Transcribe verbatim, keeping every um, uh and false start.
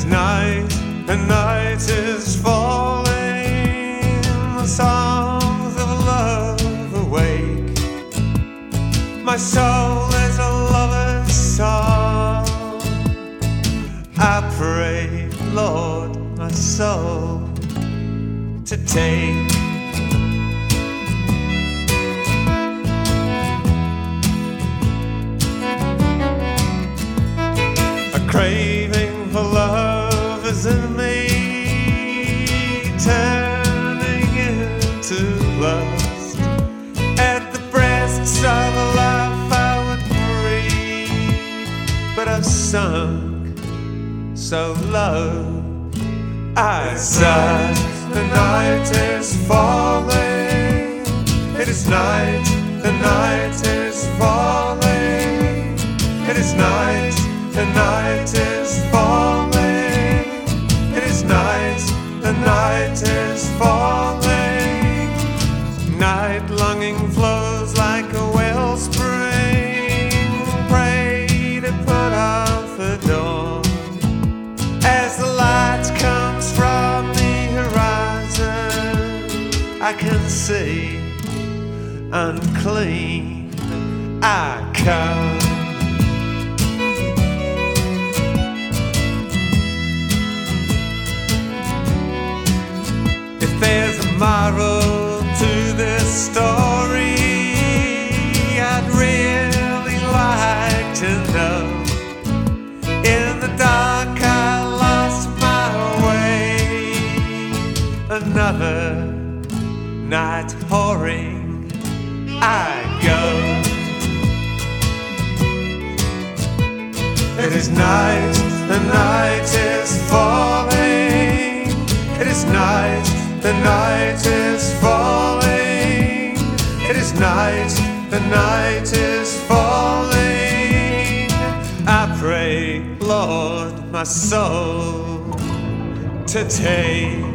is night, and night is falling. The songs of love awake. My soul is a lover's song. I pray, Lord, my soul to take. A craving for love is in me, turning into lust. At the breasts of a life I would breathe, but I've sunk so low. I sigh, the night is falling. It is night, the night is falling. It is night, the night is falling. It is night, the night is falling. Night longing flows like a wellspring. Pray to put off the dawn. As the light comes from the horizon, I can see unclean I come. If there's a moral to this story, I'd really like to know. In the dark I lost my way. Another night whoring I go. It is night, the night is falling. It is night, the night is falling. It is night, the night is falling. I pray, Lord, my soul to take.